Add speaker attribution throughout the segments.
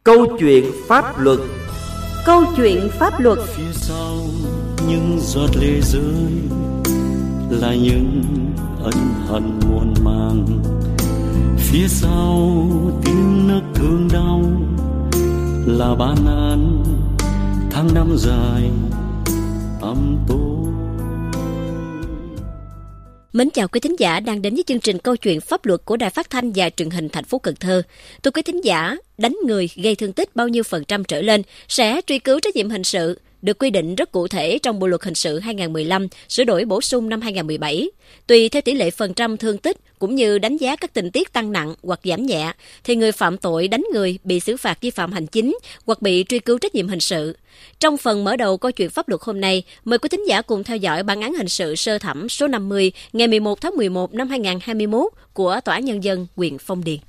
Speaker 1: Câu chuyện pháp luật.
Speaker 2: Câu chuyện pháp luật.
Speaker 3: Phía sau những giọt lệ rơi là những ân hận muôn màng. Phía sau tiếng nức thương đau là bản án tháng năm dài ấm tối.
Speaker 2: Mến chào quý thính giả đang đến với chương trình Câu chuyện pháp luật của Đài Phát thanh và Truyền hình thành phố Cần Thơ. Thưa quý thính giả, đánh người gây thương tích bao nhiêu % trở lên sẽ truy cứu trách nhiệm hình sự, được quy định rất cụ thể trong Bộ luật hình sự 2015, sửa đổi bổ sung năm 2017. Tùy theo tỷ lệ phần trăm thương tích cũng như đánh giá các tình tiết tăng nặng hoặc giảm nhẹ, thì người phạm tội đánh người bị xử phạt vi phạm hành chính hoặc bị truy cứu trách nhiệm hình sự. Trong phần mở đầu câu chuyện pháp luật hôm nay, mời quý thính giả cùng theo dõi bản án hình sự sơ thẩm số 50 ngày 11 tháng 11 năm 2021 của Tòa án Nhân dân huyện Phong Điền.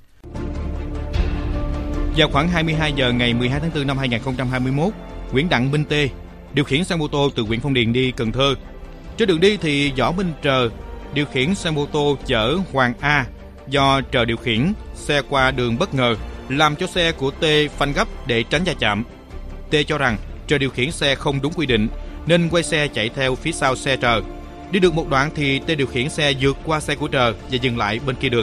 Speaker 4: Vào khoảng 22 giờ ngày 12 tháng 4 năm 2021, Nguyễn Đặng Minh Tê điều khiển xe mô tô từ huyện Phong Điền đi Cần Thơ. Trên đường đi thì Võ Minh Trờ điều khiển xe mô tô chở Hoàng A. Do Trờ điều khiển xe qua đường bất ngờ, làm cho xe của Tê phanh gấp để tránh va chạm. Tê cho rằng Trờ điều khiển xe không đúng quy định nên quay xe chạy theo phía sau xe Trờ. Đi được một đoạn thì Tê điều khiển xe vượt qua xe của Trờ và dừng lại bên kia đường.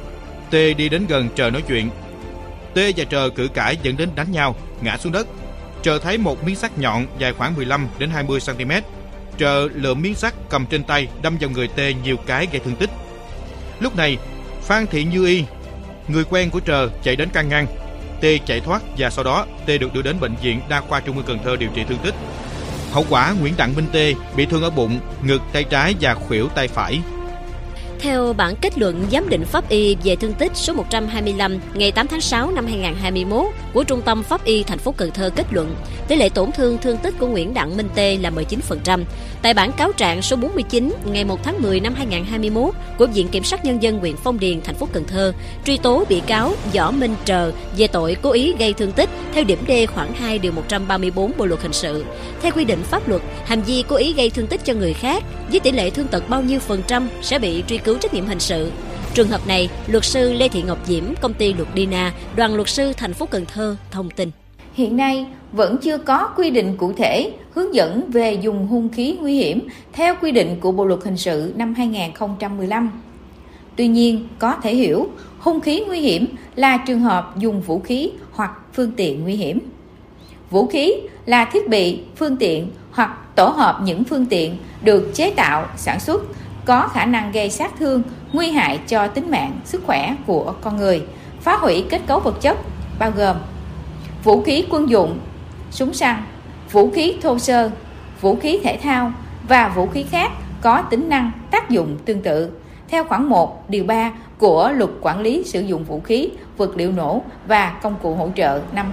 Speaker 4: Tê đi đến gần Trờ nói chuyện. Tê và Trờ cự cãi dẫn đến đánh nhau, ngã xuống đất. Trờ thấy một miếng sắt nhọn dài khoảng 15 đến 20 cm. Trờ lượm miếng sắt cầm trên tay đâm vào người Tê nhiều cái gây thương tích. Lúc này, Phan Thị Như Y, người quen của Trờ, chạy đến can ngăn. Tê chạy thoát và sau đó Tê được đưa đến bệnh viện Đa khoa Trung ương Cần Thơ điều trị thương tích. Hậu quả, Nguyễn Đặng Minh Tê bị thương ở bụng, ngực tay trái và khuỷu tay phải.
Speaker 2: Theo bản kết luận giám định pháp y về thương tích số 125 ngày 8 tháng 6 năm 2021 của Trung tâm Pháp y thành phố Cần Thơ kết luận tỷ lệ tổn thương thương tích của Nguyễn Đặng Minh Tê là 19%. Tại bản cáo trạng số 49 ngày 1 tháng 10 năm 2021 của Viện Kiểm sát Nhân dân huyện Phong Điền thành phố Cần Thơ truy tố bị cáo Võ Minh Trờ về tội cố ý gây thương tích theo điểm D khoản 2 điều 134 Bộ luật hình sự. Theo quy định pháp luật, hành vi cố ý gây thương tích cho người khác với tỷ lệ thương tật bao nhiêu % sẽ bị truy cứu trách nhiệm hình sự. Trường hợp này, luật sư Lê Thị Ngọc Diễm, công ty Luật Dina, đoàn luật sư thành phố Cần Thơ thông tin.
Speaker 5: Hiện nay vẫn chưa có quy định cụ thể hướng dẫn về dùng hung khí nguy hiểm theo quy định của Bộ luật hình sự năm 2015. Tuy nhiên, có thể hiểu hung khí nguy hiểm là trường hợp dùng vũ khí hoặc phương tiện nguy hiểm. Vũ khí là thiết bị, phương tiện hoặc tổ hợp những phương tiện được chế tạo, sản xuất có khả năng gây sát thương, nguy hại cho tính mạng, sức khỏe của con người, phá hủy kết cấu vật chất, bao gồm vũ khí quân dụng, súng săn, vũ khí thô sơ, vũ khí thể thao và vũ khí khác có tính năng tác dụng tương tự, theo khoản 1, điều 3 của Luật Quản lý sử dụng vũ khí, vật liệu nổ và công cụ hỗ trợ năm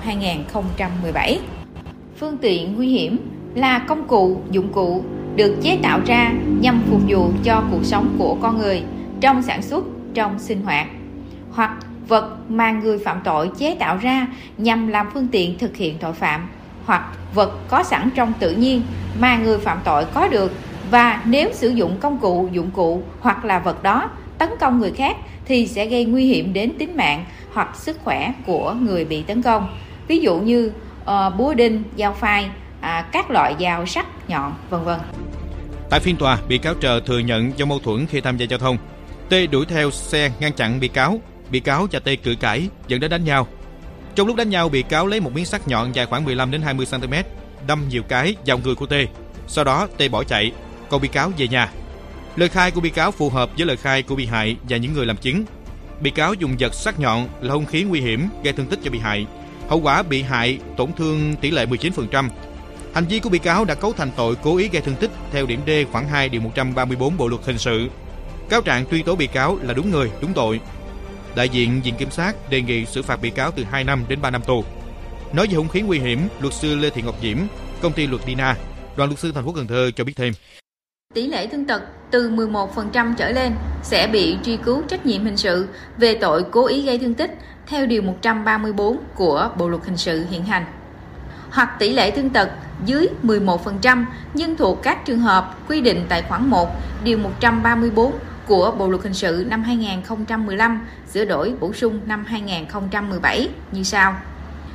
Speaker 5: 2017. Phương tiện nguy hiểm là công cụ, dụng cụ được chế tạo ra nhằm phục vụ cho cuộc sống của con người trong sản xuất, trong sinh hoạt, hoặc vật mà người phạm tội chế tạo ra nhằm làm phương tiện thực hiện tội phạm, hoặc vật có sẵn trong tự nhiên mà người phạm tội có được, và nếu sử dụng công cụ, dụng cụ hoặc là vật đó tấn công người khác thì sẽ gây nguy hiểm đến tính mạng hoặc sức khỏe của người bị tấn công. Ví dụ như búa đinh, dao phai, các loại dao sắc nhọn, v.v.
Speaker 4: Tại phiên tòa, bị cáo Trờ thừa nhận do mâu thuẫn khi tham gia giao thông. Tê đuổi theo xe ngăn chặn bị cáo và Tê cự cãi dẫn đến đánh nhau. Trong lúc đánh nhau, bị cáo lấy một miếng sắt nhọn dài khoảng 15 đến 20 cm đâm nhiều cái vào người của Tê. Sau đó Tê bỏ chạy, còn bị cáo về nhà. Lời khai của bị cáo phù hợp với lời khai của bị hại và những người làm chứng. Bị cáo dùng vật sắc nhọn là hung khí nguy hiểm gây thương tích cho bị hại. Hậu quả bị hại tổn thương tỷ lệ 19%. Hành vi của bị cáo đã cấu thành tội cố ý gây thương tích theo điểm D khoản 2 điều 134 Bộ luật hình sự. Cáo trạng tuyên tố bị cáo là đúng người, đúng tội. Đại diện Viện Kiểm sát đề nghị xử phạt bị cáo từ 2 năm đến 3 năm tù. Nói về hung khí nguy hiểm, luật sư Lê Thị Ngọc Diễm, công ty Luật Dina, đoàn luật sư thành phố Cần Thơ cho biết thêm.
Speaker 5: Tỷ lệ thương tật từ 11% trở lên sẽ bị truy cứu trách nhiệm hình sự về tội cố ý gây thương tích theo điều 134 của Bộ luật hình sự hiện hành. Hoặc tỷ lệ thương tật dưới 11% nhưng thuộc các trường hợp quy định tại khoản 1, điều 134 của Bộ luật hình sự năm 2015 sửa đổi bổ sung năm 2017 như sau.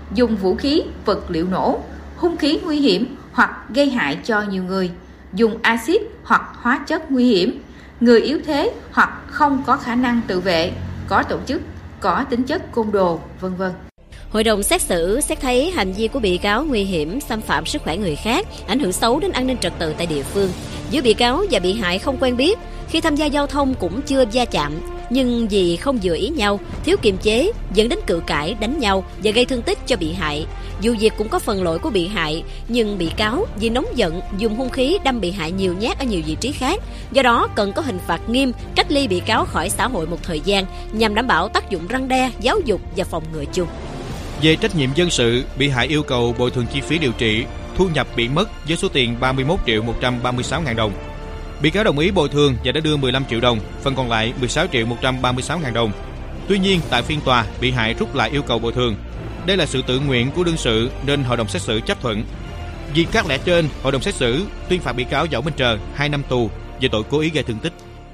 Speaker 5: dùng vũ khí, vật liệu nổ, hung khí nguy hiểm hoặc gây hại cho nhiều người, dùng axit hoặc hóa chất nguy hiểm, người yếu thế hoặc không có khả năng tự vệ, có tổ chức, có tính chất côn đồ, v.v.
Speaker 2: Hội đồng xét xử xét thấy hành vi của bị cáo nguy hiểm, xâm phạm sức khỏe người khác, ảnh hưởng xấu đến an ninh trật tự tại địa phương. Giữa bị cáo và bị hại không quen biết, khi tham gia giao thông cũng chưa va chạm, nhưng vì không vừa ý nhau, thiếu kiềm chế, dẫn đến cự cãi, đánh nhau và gây thương tích cho bị hại. Dù việc cũng có phần lỗi của bị hại, nhưng bị cáo vì nóng giận dùng hung khí đâm bị hại nhiều nhát ở nhiều vị trí khác. Do đó cần có hình phạt nghiêm, cách ly bị cáo khỏi xã hội một thời gian nhằm đảm bảo tác dụng răn đe, giáo dục và phòng ngừa chung.
Speaker 4: Về trách nhiệm dân sự, bị hại yêu cầu bồi thường chi phí điều trị, thu nhập bị mất với số tiền 31.136.000 đồng. Bị cáo đồng ý bồi thường và đã đưa 15 triệu đồng, phần còn lại 16.136.000 đồng. Tuy nhiên, tại phiên tòa, bị hại rút lại yêu cầu bồi thường. Đây là sự tự nguyện của đương sự nên hội đồng xét xử chấp thuận. Vì các lẽ trên, hội đồng xét xử tuyên phạt bị cáo Võ Minh Trờ 2 năm tù về tội cố ý gây thương tích.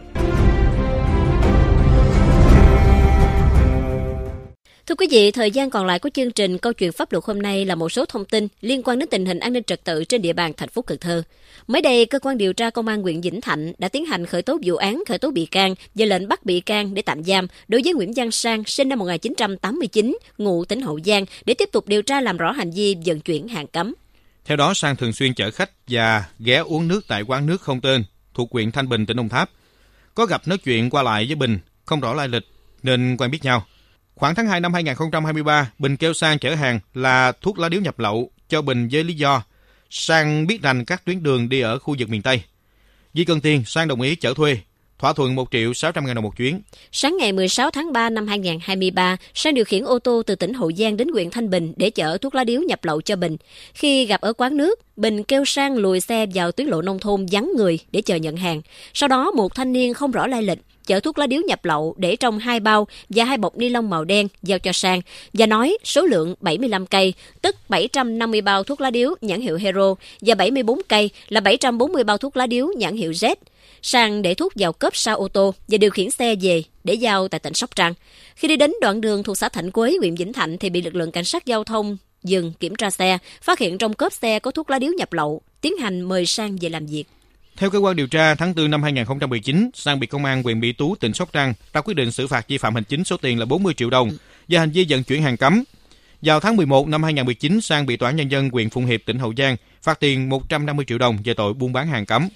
Speaker 2: Thưa quý vị, thời gian còn lại của chương trình Câu chuyện pháp luật hôm nay là một số thông tin liên quan đến tình hình an ninh trật tự trên địa bàn thành phố Cần Thơ. Mới đây, cơ quan điều tra công an huyện Vĩnh Thạnh đã tiến hành khởi tố vụ án, khởi tố bị can và lệnh bắt bị can để tạm giam đối với Nguyễn Văn Sang, sinh năm 1989, ngụ tỉnh Hậu Giang, để tiếp tục điều tra làm rõ hành vi vận chuyển hàng cấm.
Speaker 4: Theo đó, Sang thường xuyên chở khách và ghé uống nước tại quán nước không tên thuộc huyện Thanh Bình, tỉnh Đồng Tháp. Có gặp nói chuyện qua lại với Bình, không rõ lai lịch nên quen biết nhau. Khoảng tháng 2 năm 2023, Bình kêu Sang chở hàng là thuốc lá điếu nhập lậu cho Bình với lý do Sang biết rành các tuyến đường đi ở khu vực miền Tây. Vì cần tiền, Sang đồng ý chở thuê, thỏa thuận 1.600.000 đồng một chuyến.
Speaker 2: Sáng ngày 16 tháng 3 năm 2023, Sang điều khiển ô tô từ tỉnh Hậu Giang đến huyện Thanh Bình để chở thuốc lá điếu nhập lậu cho Bình. Khi gặp ở quán nước, Bình kêu Sang lùi xe vào tuyến lộ nông thôn vắng người để chờ nhận hàng. Sau đó, một thanh niên không rõ lai lịch chở thuốc lá điếu nhập lậu để trong 2 bao và 2 bọc ni lông màu đen giao cho Sang và nói số lượng 75 cây, tức 750 bao thuốc lá điếu nhãn hiệu Hero và 74 cây là 740 bao thuốc lá điếu nhãn hiệu Z. Sang để thuốc vào cốp sau ô tô và điều khiển xe về để giao tại tỉnh Sóc Trăng. Khi đi đến đoạn đường thuộc xã Thạnh Quế, huyện Vĩnh Thạnh thì bị lực lượng cảnh sát giao thông dừng kiểm tra xe, phát hiện trong cốp xe có thuốc lá điếu nhập lậu, tiến hành mời Sang về làm việc.
Speaker 4: Theo cơ quan điều tra, tháng 4 năm 2019, Sang bị công an huyện Mỹ Tú, tỉnh Sóc Trăng ra quyết định xử phạt vi phạm hành chính số tiền là 40 triệu đồng do hành vi vận chuyển hàng cấm. Vào tháng 11 năm 2019, Sang bị Tòa án Nhân dân huyện Phụng Hiệp, tỉnh Hậu Giang phạt tiền 150 triệu đồng về tội buôn bán hàng cấm.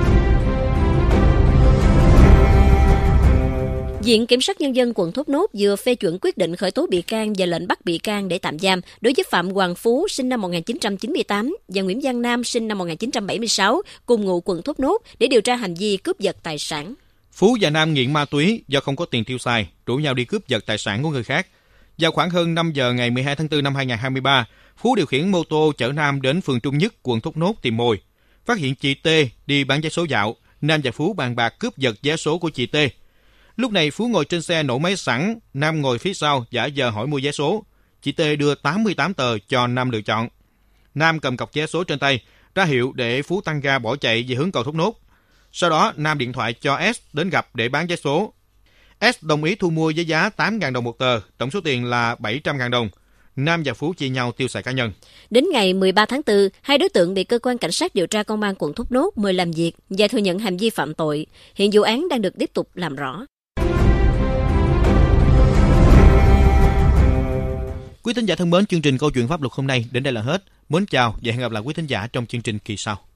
Speaker 2: Viện Kiểm sát Nhân dân quận Thốt Nốt vừa phê chuẩn quyết định khởi tố bị can và lệnh bắt bị can để tạm giam đối với Phạm Hoàng Phú, sinh năm 1998 và Nguyễn Văn Nam, sinh năm 1976, cùng ngụ quận Thốt Nốt để điều tra hành vi cướp giật tài sản.
Speaker 4: Phú và Nam nghiện ma túy do không có tiền tiêu xài, rủ nhau đi cướp giật tài sản của người khác. Vào khoảng hơn 5 giờ ngày 12 tháng 4 năm 2023, Phú điều khiển mô tô chở Nam đến phường Trung Nhất, quận Thốt Nốt tìm mồi. Phát hiện chị T đi bán vé số dạo, Nam và Phú bàn bạc cướp giật vé số của chị T. Lúc này Phú ngồi trên xe nổ máy sẵn, Nam ngồi phía sau giả vờ hỏi mua vé số. Chị T đưa 88 tờ cho Nam lựa chọn. Nam cầm cọc vé số trên tay, ra hiệu để Phú tăng ga bỏ chạy về hướng cầu Thốt Nốt. Sau đó Nam điện thoại cho S đến gặp để bán vé số. S đồng ý thu mua với giá 8.000 đồng một tờ, tổng số tiền là 700.000 đồng. Nam và Phú chia nhau tiêu xài cá nhân.
Speaker 2: Đến ngày 13 tháng 4, hai đối tượng bị cơ quan cảnh sát điều tra công an quận Thốt Nốt mời làm việc và thừa nhận hành vi phạm tội. Hiện vụ án đang được tiếp tục làm rõ.
Speaker 4: Quý thính giả thân mến, chương trình Câu chuyện pháp luật hôm nay đến đây là hết. Mến chào và hẹn gặp lại quý thính giả trong chương trình kỳ sau.